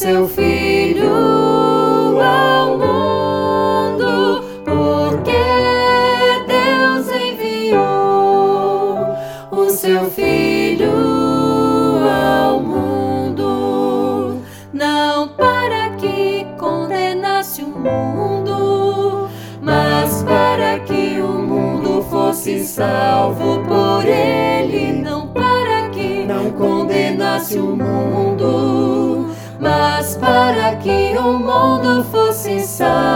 seu Filho ao mundo, porque Deus enviou o seu Filho ao mundo, não para que condenasse o mundo, mas para que o mundo fosse salvo por ele, não para que não condenasse o mundo, mas para que o mundo fosse salvo